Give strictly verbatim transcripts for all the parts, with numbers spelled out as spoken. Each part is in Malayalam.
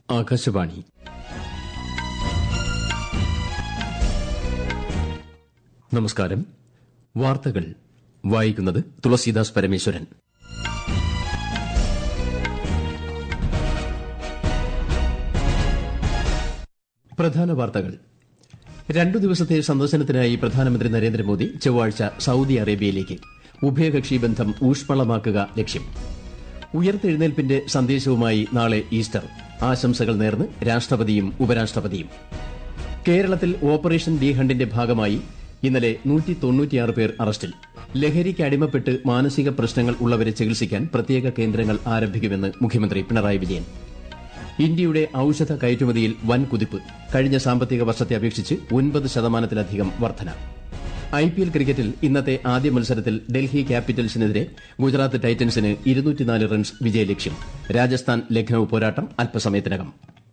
ആകാശവാണി. നമസ്കാരം. വാർത്തകൾ വായിക്കുന്നത് തുളസീദാസ് പരമേശ്വരൻ. പ്രധാന വാർത്തകൾ. രണ്ടു ദിവസത്തെ സന്ദർശനത്തിനായി പ്രധാനമന്ത്രി നരേന്ദ്രമോദി ചൊവ്വാഴ്ച സൌദി അറേബ്യയിലേക്ക്. ഉഭയകക്ഷി ബന്ധം ഊഷ്മളമാക്കുക ലക്ഷ്യം. ഉയർത്തെഴുന്നേൽപ്പിന്റെ സന്ദേശവുമായി നാളെ ഈസ്റ്റർ. ആശംസകൾ നേർന്ന് രാഷ്ട്രപതിയും ഉപരാഷ്ട്രപതിയും. കേരളത്തിൽ ഓപ്പറേഷൻ ഡി ഹണ്ടിന്റെ ഭാഗമായി ഇന്നലെ നൂറ്റി തൊണ്ണൂറ്റിയാറ് പേർ അറസ്റ്റിൽ. ലഹരിക്ക് അടിമപ്പെട്ട് മാനസിക പ്രശ്നങ്ങൾ ഉള്ളവരെ ചികിത്സിക്കാൻ പ്രത്യേക കേന്ദ്രങ്ങൾ ആരംഭിക്കുമെന്ന് മുഖ്യമന്ത്രി പിണറായി വിജയൻ. ഇന്ത്യയുടെ ഔഷധ കയറ്റുമതിയിൽ വൻ കുതിപ്പ്. കഴിഞ്ഞ സാമ്പത്തിക വർഷത്തെ അപേക്ഷിച്ച് ഒൻപത് ശതമാനത്തിലധികം വർധന. ഐപിഎൽ ക്രിക്കറ്റിൽ ഇന്നത്തെ ആദ്യ മത്സരത്തിൽ ഡൽഹി ക്യാപിറ്റൽസിനെതിരെ ഗുജറാത്ത് ടൈറ്റൻസിന് ഇരുന്നൂറ്റിനാല് റൺസ് വിജയലക്ഷ്യം. രാജസ്ഥാൻ ലക്നൌ പോരാട്ടം അല്പസമയത്തിനകം.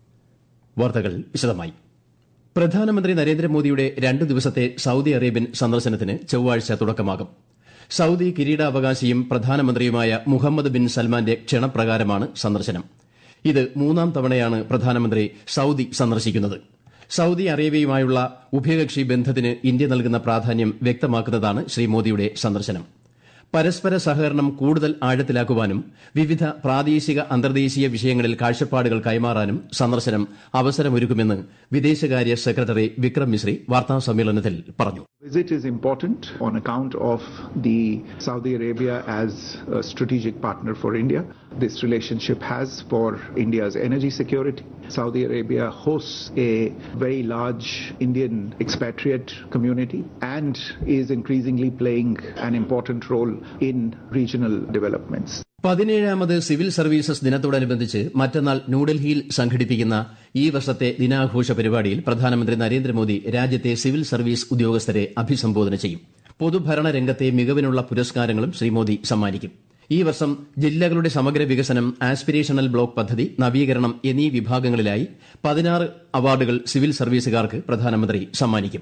വാർത്തകൾ വിശദമായി. പ്രധാനമന്ത്രി നരേന്ദ്രമോദിയുടെ രണ്ടു ദിവസത്തെ സൌദി അറേബ്യൻ സന്ദർശനത്തിന് ചൊവ്വാഴ്ച തുടക്കമാകും. സൌദി കിരീടാവകാശിയും പ്രധാനമന്ത്രിയുമായ മുഹമ്മദ് ബിൻ സൽമാന്റെ ക്ഷണപ്രകാരമാണ് സന്ദർശനം. ഇത് മൂന്നാം തവണയാണ് പ്രധാനമന്ത്രി സൌദി സന്ദർശിക്കുന്നത്. സൌദി അറേബ്യയുമായുള്ള ഉഭയകക്ഷി ബന്ധത്തിന് ഇന്ത്യ നൽകുന്ന പ്രാധാന്യം വ്യക്തമാക്കുന്നതാണ് ശ്രീ മോദിയുടെ സന്ദർശനം. പരസ്പര സഹകരണം കൂടുതൽ ആഴത്തിലാക്കുവാനും വിവിധ പ്രാദേശിക അന്തർദേശീയ വിഷയങ്ങളിൽ കാഴ്ചപ്പാടുകൾ കൈമാറാനും സന്ദർശനം അവസരമൊരുക്കുമെന്ന് വിദേശകാര്യ സെക്രട്ടറി വിക്രം മിസ്രി വാർത്താസമ്മേളനത്തിൽ പറഞ്ഞു. Visit is important on account of the Saudi Arabia as a strategic partner for India. This relationship has for India's energy security. Saudi Arabia hosts a very large Indian expatriate community and is increasingly playing an important role in regional developments. പതിനേഴാമത് സിവിൽ സർവീസസ് ദിനത്തോടനുബന്ധിച്ച് മറ്റന്നാൾ ന്യൂഡൽഹിയിൽ സംഘടിപ്പിക്കുന്ന ഈ വർഷത്തെ ദിനാഘോഷ പരിപാടിയിൽ പ്രധാനമന്ത്രി നരേന്ദ്രമോദി രാജ്യത്തെ സിവിൽ സർവീസ് ഉദ്യോഗസ്ഥരെ അഭിസംബോധന ചെയ്യും. പൊതുഭരണ രംഗത്തെ മികവിനുള്ള പുരസ്കാരങ്ങളും ശ്രീ മോദി സമ്മാനിക്കും. ഈ വർഷം ജില്ലകളുടെ സമഗ്ര വികസനം, ആസ്പിരേഷണൽ ബ്ലോക്ക് പദ്ധതി, നവീകരണം എന്നീ വിഭാഗങ്ങളിലായി പതിനാറ് അവാർഡുകൾ സിവിൽ സർവീസുകാർക്ക് പ്രധാനമന്ത്രി സമ്മാനിക്കും.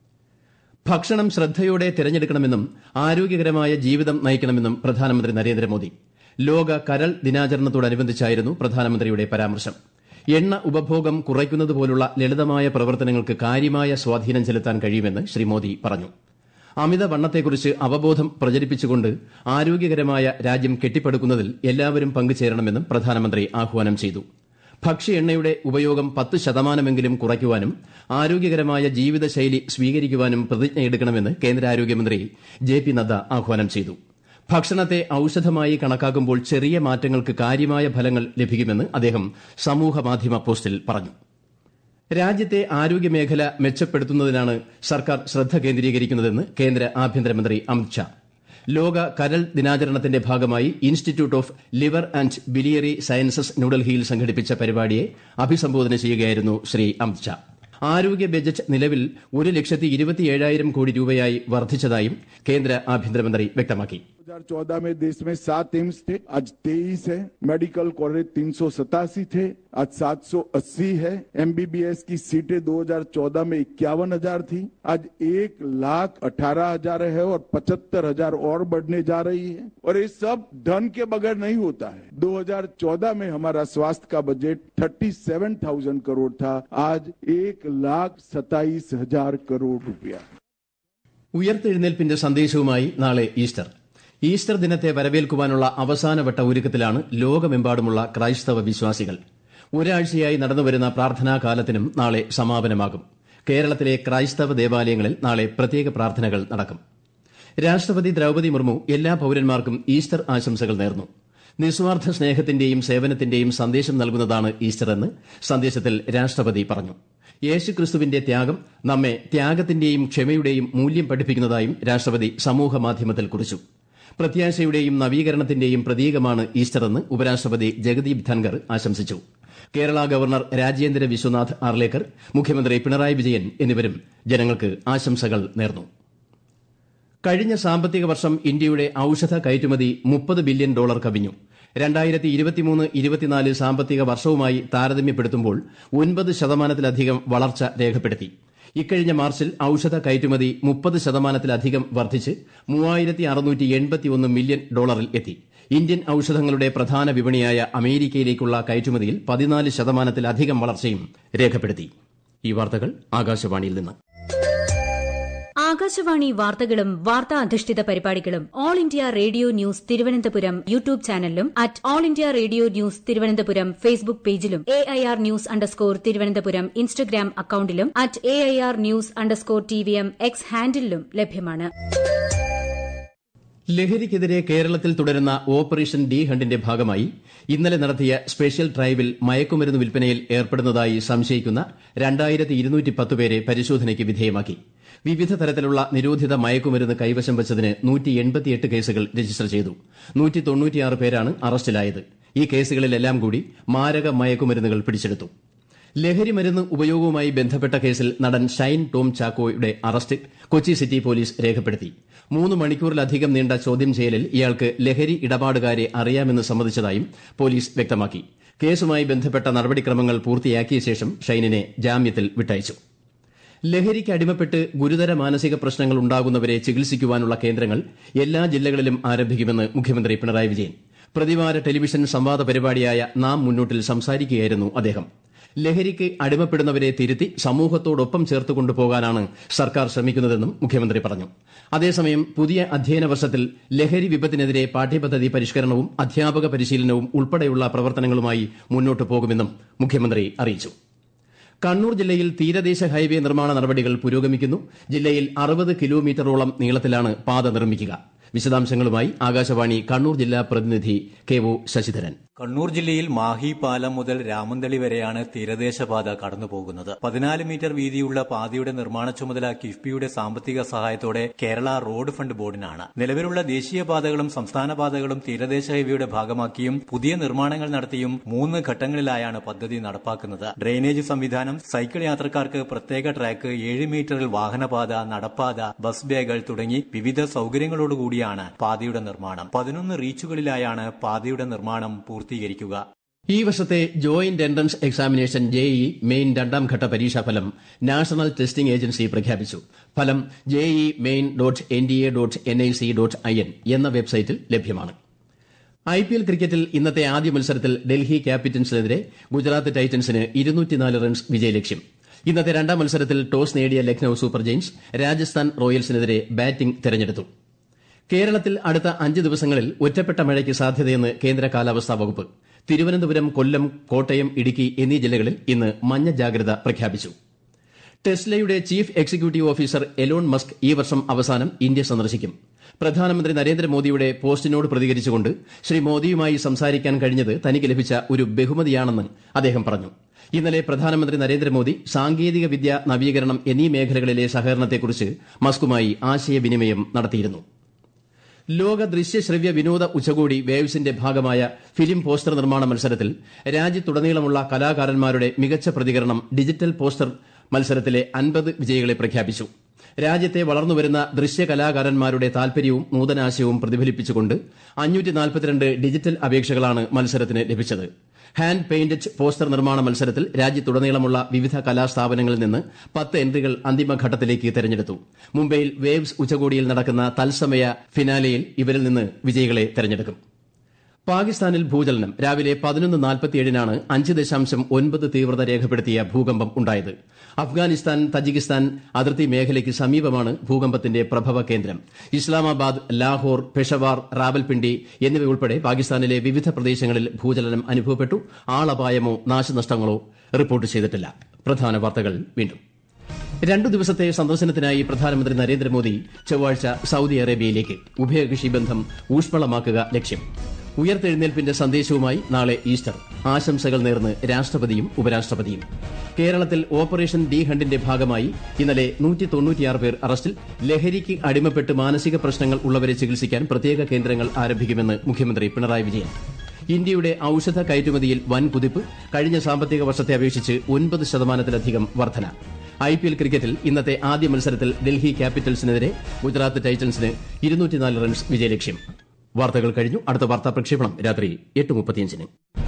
ഭക്ഷണം ശ്രദ്ധയോടെ തിരഞ്ഞെടുക്കണമെന്നും ആരോഗ്യകരമായ ജീവിതം നയിക്കണമെന്നും പ്രധാനമന്ത്രി നരേന്ദ്രമോദി. ലോക കരൾ ദിനാചരണത്തോടനുബന്ധിച്ചായിരുന്നു പ്രധാനമന്ത്രിയുടെ പരാമർശം. എണ്ണ ഉപഭോഗം കുറയ്ക്കുന്നതുപോലുള്ള ലളിതമായ പ്രവർത്തനങ്ങൾക്ക് കാര്യമായ സ്വാധീനം ചെലുത്താൻ കഴിയുമെന്ന് ശ്രീ മോദി പറഞ്ഞു. അമിതവണ്ണത്തെക്കുറിച്ച് അവബോധം പ്രചരിപ്പിച്ചുകൊണ്ട് ആരോഗ്യകരമായ രാജ്യം കെട്ടിപ്പടുക്കുന്നതിൽ എല്ലാവരും പങ്കുചേരണമെന്നും പ്രധാനമന്ത്രി ആഹ്വാനം ചെയ്തു. ഭക്ഷ്യ എണ്ണയുടെ ഉപയോഗം പത്ത് ശതമാനമെങ്കിലും കുറയ്ക്കുവാനും ആരോഗ്യകരമായ ജീവിതശൈലി സ്വീകരിക്കുവാനും പ്രതിജ്ഞയെടുക്കണമെന്ന് കേന്ദ്ര ആരോഗ്യമന്ത്രി ജെ പി നദ്ദ ആഹ്വാനം ചെയ്തു. ഭക്ഷണത്തെ ഔഷധമായി കണക്കാക്കുമ്പോൾ ചെറിയ മാറ്റങ്ങൾക്ക് കാര്യമായ ഫലങ്ങൾ ലഭിക്കുമെന്ന് അദ്ദേഹം സമൂഹമാധ്യമ പോസ്റ്റിൽ പറഞ്ഞു. രാജ്യത്തെ ആരോഗ്യമേഖല മെച്ചപ്പെടുത്തുന്നതിനാണ് സർക്കാർ ശ്രദ്ധ കേന്ദ്രീകരിക്കുന്നതെന്ന് കേന്ദ്ര ആഭ്യന്തരമന്ത്രി അമിത് ഷാ. ലോക കരൾ ദിനാചരണത്തിന്റെ ഭാഗമായി institute of liver and biliary sciences ന്യൂഡൽഹിയിൽ സംഘടിപ്പിച്ച പരിപാടിയെ അഭിസംബോധന ചെയ്യുകയായിരുന്നു ശ്രീ അമിത് ഷാ. ആരോഗ്യ ബജറ്റ് നിലവിൽ ഒരു ലക്ഷത്തി ഇരുപത്തിയേഴായിരം കോടി രൂപയായി വർദ്ധിച്ചതായും കേന്ദ്ര ആഭ്യന്തരമന്ത്രി വ്യക്തമാക്കി. दो हज़ार चौदह में देश में सात एम्स थे, आज तेईस है. मेडिकल कॉलेज तीन सौ सतासी थे, आज सात सौ अस्सी है. एमबीबीएस की सीटें दो हज़ार चौदह में इक्यावन हजार थी, आज एक लाख अठारह हजार है और पचहत्तर हजार और बढ़ने जा रही है. और ये सब धन के बगैर नहीं होता है. दो हज़ार चौदह में हमारा स्वास्थ्य का बजट सैंतीस हजार करोड़ था, आज एक लाख सत्ताईस हजार करोड़ रुपया. ഉയർത്തെഴുന്നേൽപ്പിന്റെ സന്ദേശവുമായി നാളെ ഈസ്റ്റർ. ഈസ്റ്റർ ദിനത്തെ വരവേൽക്കുവാനുള്ള അവസാനവട്ട ഒരുക്കത്തിലാണ് ലോകമെമ്പാടുമുള്ള ക്രൈസ്തവ വിശ്വാസികൾ. ഒരാഴ്ചയായി നടന്നുവരുന്ന പ്രാർത്ഥനാകാലത്തിനും നാളെ സമാപനമാകും. കേരളത്തിലെ ക്രൈസ്തവ ദേവാലയങ്ങളിൽ നാളെ പ്രത്യേക പ്രാർത്ഥനകൾ നടക്കും. രാഷ്ട്രപതി ദ്രൌപദി മുർമു എല്ലാ പൌരന്മാർക്കും ഈസ്റ്റർ ആശംസകൾ നേർന്നു. നിസ്വാർത്ഥ സ്നേഹത്തിന്റെയും സേവനത്തിന്റെയും സന്ദേശം നൽകുന്നതാണ് ഈസ്റ്റർ എന്ന് സന്ദേശത്തിൽ രാഷ്ട്രപതി പറഞ്ഞു. യേശുക്രിസ്തുവിന്റെ ത്യാഗം നമ്മെ ത്യാഗത്തിന്റെയും ക്ഷമയുടെയും മൂല്യം പഠിപ്പിക്കുന്നതായും രാഷ്ട്രപതി സമൂഹമാധ്യമത്തിൽ കുറിച്ചു. പ്രത്യാശയുടെയും നവീകരണത്തിന്റെയും പ്രതീകമാണ് ഈസ്റ്ററെന്ന് ഉപരാഷ്ട്രപതി ജഗദീപ് ധൻകർ ആശംസിച്ചു. കേരള ഗവർണർ രാജേന്ദ്ര വിശ്വനാഥ് ആർലേക്കർ, മുഖ്യമന്ത്രി പിണറായി വിജയൻ എന്നിവരും ജനങ്ങൾക്ക് ആശംസകൾ നേർന്നു. കഴിഞ്ഞ സാമ്പത്തിക വർഷം ഇന്ത്യയുടെ ഔഷധ കയറ്റുമതി മുപ്പത് ബില്യൺ ഡോളർ കവിഞ്ഞു. രണ്ടായിരത്തി ഇരുപത്തിമൂന്ന് ഇരുപത്തിനാല് സാമ്പത്തിക വർഷവുമായി താരതമ്യപ്പെടുത്തുമ്പോൾ ഒൻപത് ശതമാനത്തിലധികം വളർച്ച രേഖപ്പെടുത്തി. ഇക്കഴിഞ്ഞ മാർച്ചിൽ ഔഷധ കയറ്റുമതി മുപ്പത് ശതമാനത്തിലധികം വർദ്ധിച്ച് മൂവായിരത്തി അറുന്നൂറ്റി എൺപത്തിയൊന്ന് മില്യൺ ഡോളറിൽ എത്തി. ഇന്ത്യൻ ഔഷധങ്ങളുടെ പ്രധാന വിപണിയായ അമേരിക്കയിലേക്കുള്ള കയറ്റുമതിയിൽ പതിനാല് ശതമാനത്തിലധികം വളർച്ചയും രേഖപ്പെടുത്തി. ഈ വാർത്തകൾ ആകാശവാണിയിൽ നിന്ന്. ആകാശവാണി വാർത്തകളും വാർത്താ അധിഷ്ഠിത പരിപാടികളും all India radio news Thiruvananthapuram YouTube ചാനലിലും at all India radio news Thiruvananthapuram Facebook പേജിലും A I R news underscore Thiruvananthapuram Instagram അക്കൌണ്ടിലും at A I R news underscore T V M X ഹാൻഡിലും ലഭ്യമാണ്. ലഹരിക്കെതിരെ കേരളത്തിൽ തുടരുന്ന ഓപ്പറേഷൻ ഡി ഹണ്ടിന്റെ ഭാഗമായി ഇന്നലെ നടത്തിയ സ്പെഷ്യൽ ഡ്രൈവിൽ മയക്കുമരുന്ന് വിൽപ്പനയിൽ ഏർപ്പെടുന്നതായി സംശയിക്കുന്ന രണ്ടായിരത്തി ഇരുന്നൂറ്റി പത്ത് പേരെ പരിശോധനയ്ക്ക് വിധേയമാക്കി. വിവിധ തരത്തിലുള്ള നിരോധിത മയക്കുമരുന്ന് കൈവശം വച്ചതിന് നൂറ്റി എൺപത്തിയെട്ട് കേസുകൾ രജിസ്റ്റർ ചെയ്തു. നൂറ്റി തൊണ്ണൂറ്റിയാറ് പേരാണ് അറസ്റ്റിലായത്. ഈ കേസുകളിലെല്ലാം കൂടി മാരക മയക്കുമരുന്നുകൾ പിടിച്ചെടുത്തു. ലഹരിമരുന്ന് ഉപയോഗവുമായി ബന്ധപ്പെട്ട കേസിൽ നടൻ ഷൈൻ ടോം ചാക്കോയുടെ അറസ്റ്റ് കൊച്ചി സിറ്റി പോലീസ് രേഖപ്പെടുത്തി. മൂന്ന് മണിക്കൂറിലധികം നീണ്ട ചോദ്യം ചെയ്യലിൽ ഇയാൾക്ക് ലഹരി ഇടപാടുകാരെ അറിയാമെന്ന് സമ്മതിച്ചതായും പോലീസ് വ്യക്തമാക്കി. കേസുമായി ബന്ധപ്പെട്ട നടപടിക്രമങ്ങൾ പൂർത്തിയാക്കിയ ശേഷം ഷൈനിനെ ജാമ്യത്തിൽ വിട്ടയച്ചു. ലഹരിക്ക് അടിമപ്പെട്ട് ഗുരുതര മാനസിക പ്രശ്നങ്ങൾ ഉണ്ടാകുന്നവരെ ചികിത്സിക്കുവാനുള്ള കേന്ദ്രങ്ങൾ എല്ലാ ജില്ലകളിലും ആരംഭിക്കുമെന്ന് മുഖ്യമന്ത്രി പിണറായി വിജയൻ പ്രതിവാര ടെലിവിഷൻ സംവാദ പരിപാടിയായ നാം മുന്നോട്ടിൽ സംസാരിക്കുകയായിരുന്നു അദ്ദേഹം. ലഹരിക്ക് അടിമപ്പെടുന്നവരെ തിരുത്തി സമൂഹത്തോടൊപ്പം ചേർത്ത് കൊണ്ടുപോകാനാണ് സർക്കാർ ശ്രമിക്കുന്നതെന്നും മുഖ്യമന്ത്രി പറഞ്ഞു. അതേസമയം പുതിയ അധ്യയന വർഷത്തിൽ ലഹരി വിപത്തിനെതിരെ പാഠ്യപദ്ധതി പരിഷ്കരണവും അധ്യാപക പരിശീലനവും ഉൾപ്പെടെയുള്ള പ്രവർത്തനങ്ങളുമായി മുന്നോട്ടു പോകുമെന്നും മുഖ്യമന്ത്രി അറിയിച്ചു. കണ്ണൂർ ജില്ലയിൽ തീരദേശ ഹൈവേ നിർമ്മാണ നടപടികൾ പുരോഗമിക്കുന്നു. ജില്ലയിൽ അറുപത് കിലോമീറ്ററോളം നീളത്തിലാണ് പാത നിർമ്മിക്കുക. വിശദാംശങ്ങളുമായി ആകാശവാണി കണ്ണൂർ ജില്ലാ പ്രതിനിധി കെ ഒ ശശിധരൻ. കണ്ണൂർ ജില്ലയിൽ മാഹി പാലം മുതൽ രാമന്തളി വരെയാണ് തീരദേശപാത കടന്നുപോകുന്നത്. പതിനാല് മീറ്റർ വീതിയുള്ള പാതയുടെ നിർമ്മാണ ചുമതല കിഫ്ബിയുടെ സാമ്പത്തിക സഹായത്തോടെ കേരള റോഡ് ഫണ്ട് ബോർഡിനാണ്. നിലവിലുള്ള ദേശീയപാതകളും സംസ്ഥാന പാതകളും തീരദേശ ഹൈവേയുടെ ഭാഗമാക്കിയും പുതിയ നിർമ്മാണങ്ങൾ നടത്തിയും മൂന്ന് ഘട്ടങ്ങളിലായാണ് പദ്ധതി നടപ്പാക്കുന്നത്. ഡ്രെയിനേജ് സംവിധാനം, സൈക്കിൾ യാത്രക്കാർക്ക് പ്രത്യേക ട്രാക്ക്, ഏഴ് മീറ്ററിൽ വാഹനപാത, നടപ്പാത, ബസ് ബേകൾ തുടങ്ങി വിവിധ സൌകര്യങ്ങളോടുകൂടിയാണ് പാതയുടെ നിർമ്മാണം. പതിനൊന്ന് റീച്ചുകളിലായാണ് പാതയുടെ നിർമ്മാണം പൂർത്തിയാക്കുന്നത്. ഈ വർഷത്തെ joint entrance examination JEE main രണ്ടാം ഘട്ട പരീക്ഷാഫലം നാഷണൽ ടെസ്റ്റിംഗ് ഏജൻസി പ്രഖ്യാപിച്ചു. ഫലം JEE main dot N D A dot N I C dot I N എന്ന വെബ്സൈറ്റിൽ ലഭ്യമാണ്. ഐ പി എൽ ക്രിക്കറ്റിൽ ഇന്നത്തെ ആദ്യ മത്സരത്തിൽ ഡൽഹി ക്യാപിറ്റൽസിനെതിരെ ഗുജറാത്ത് ടൈറ്റൻസിന് ഇരുന്നൂറ്റിനാല് റൺസ് വിജയലക്ഷ്യം. ഇന്നത്തെ രണ്ടാം മത്സരത്തിൽ ടോസ് നേടിയ ലക്നൌ സൂപ്പർ ജയന്റ്സ് രാജസ്ഥാൻ റോയൽസിനെതിരെ ബാറ്റിംഗ് തെരഞ്ഞെടുത്തു. കേരളത്തിൽ അടുത്ത അഞ്ച് ദിവസങ്ങളിൽ ഒറ്റപ്പെട്ട മഴയ്ക്ക് സാധ്യതയെന്ന് കേന്ദ്ര കാലാവസ്ഥാ വകുപ്പ്. തിരുവനന്തപുരം, കൊല്ലം, കോട്ടയം, ഇടുക്കി എന്നീ ജില്ലകളിൽ ഇന്ന് മഞ്ഞ ജാഗ്രത പ്രഖ്യാപിച്ചു. ടെസ്ലയുടെ chief executive officer Elon Musk ഈ വർഷം അവസാനം ഇന്ത്യ സന്ദർശിക്കും. പ്രധാനമന്ത്രി നരേന്ദ്രമോദിയുടെ പോസ്റ്റിനോട് പ്രതികരിച്ചുകൊണ്ട് ശ്രീ മോദിയുമായി സംസാരിക്കാൻ കഴിഞ്ഞത് തനിക്ക് ലഭിച്ച ഒരു ബഹുമതിയാണെന്ന് അദ്ദേഹം പറഞ്ഞു. ഇന്നലെ പ്രധാനമന്ത്രി നരേന്ദ്രമോദി സാങ്കേതിക വിദ്യ, നവീകരണം എന്നീ മേഖലകളിലെ സഹകരണത്തെക്കുറിച്ച് മസ്കുമായി ആശയവിനിമയം നടത്തിയിരുന്നു. ലോക ദൃശ്യശ്രവ്യ വിനോദ ഉച്ചകോടി വേവ്സിന്റെ ഭാഗമായ ഫിലിം പോസ്റ്റർ നിർമ്മാണ മത്സരത്തിൽ രാജ്യത്തുടനീളമുള്ള കലാകാരന്മാരുടെ മികച്ച പ്രതികരണം ഡിജിറ്റൽ പോസ്റ്റർ മത്സരത്തിലെ അൻപത് വിജയികളെ പ്രഖ്യാപിച്ചു. രാജ്യത്തെ വളർന്നുവരുന്ന ദൃശ്യകലാകാരന്മാരുടെ താൽപര്യവും നൂതനാശയവും പ്രതിഫലിപ്പിച്ചുകൊണ്ട് അഞ്ഞൂറ്റി നാൽപ്പത്തിരണ്ട് ഡിജിറ്റൽ അപേക്ഷകളാണ് മത്സരത്തിന് ലഭിച്ചത്. ഹാൻഡ് പെയിന്റഡ് പോസ്റ്റർ നിർമ്മാണ മത്സരത്തിൽ രാജ്യത്തുടനീളമുള്ള വിവിധ കലാസ്ഥാപനങ്ങളിൽ നിന്ന് പത്ത് എൻട്രികൾ അന്തിമഘട്ടത്തിലേക്ക് തെരഞ്ഞെടുത്തു. മുംബൈയിൽ വേവ്സ് ഉച്ചകോടിയിൽ നടക്കുന്ന തത്സമയ ഫിനാലെയിൽ ഇവരിൽ നിന്ന് വിജയികളെ തെരഞ്ഞെടുക്കും. പാകിസ്ഥാനിൽ ഭൂചലനം. രാവിലെ പതിനൊന്ന് നാൽപ്പത്തിയേഴിനാണ് അഞ്ച് ദശാംശം ഒൻപത് തീവ്രത രേഖപ്പെടുത്തിയ ഭൂകമ്പം ഉണ്ടായത്. അഫ്ഗാനിസ്ഥാൻ തജിക്കിസ്ഥാൻ അതിർത്തി മേഖലയ്ക്ക് സമീപമാണ് ഭൂകമ്പത്തിന്റെ പ്രഭവ കേന്ദ്രം. ഇസ്ലാമാബാദ്, ലാഹോർ, പെഷവാർ, റാവൽപിണ്ടി എന്നിവയുൾപ്പെടെ പാകിസ്ഥാനിലെ വിവിധ പ്രദേശങ്ങളിൽ ഭൂചലനം അനുഭവപ്പെട്ടു. ആളപായമോ നാശനഷ്ടങ്ങളോ റിപ്പോർട്ട് ചെയ്തിട്ടില്ല. പ്രധാന വാർത്തകൾ വീണ്ടും. രണ്ടു ദിവസത്തെ സന്ദർശനത്തിനായി പ്രധാനമന്ത്രി നരേന്ദ്രമോദി ചൊവ്വാഴ്ച സൌദി അറേബ്യയിലേക്ക്. ഉഭയകക്ഷി ബന്ധം ഊഷ്മളമാക്കുക ലക്ഷ്യം. ഉയർത്തെഴുന്നേൽപ്പിന്റെ സന്ദേശവുമായി നാളെ ഈസ്റ്റർ. ആശംസകൾ നേർന്ന് രാഷ്ട്രപതിയും ഉപരാഷ്ട്രപതിയും. കേരളത്തിൽ ഓപ്പറേഷൻ ഡി ഹണ്ടിന്റെ ഭാഗമായി ഇന്നലെ നൂറ്റി തൊണ്ണൂറ്റിയാറ് പേർ അറസ്റ്റിൽ. ലഹരിക്ക് അടിമപ്പെട്ട് മാനസിക പ്രശ്നങ്ങൾ ഉള്ളവരെ ചികിത്സിക്കാൻ പ്രത്യേക കേന്ദ്രങ്ങൾ ആരംഭിക്കുമെന്ന് മുഖ്യമന്ത്രി പിണറായി വിജയൻ. ഇന്ത്യയുടെ ഔഷധ കയറ്റുമതിയിൽ വൻ കുതിപ്പ്. കഴിഞ്ഞ സാമ്പത്തിക വർഷത്തെ അപേക്ഷിച്ച് ഒൻപത് ശതമാനത്തിലധികം വർധന. ഐ പി എൽ ക്രിക്കറ്റിൽ ഇന്നത്തെ ആദ്യ മത്സരത്തിൽ ഡൽഹി ക്യാപിറ്റൽസിനെതിരെ ഗുജറാത്ത് ടൈറ്റൻസിന് ഇരുന്നൂറ്റിനാല് റൺസ് വിജയലക്ഷ്യം. വാർത്തകൾ കഴിഞ്ഞു. അടുത്ത വാർത്താ പ്രക്ഷേപണം രാത്രി എട്ട് മുപ്പത്തിയഞ്ചിന്.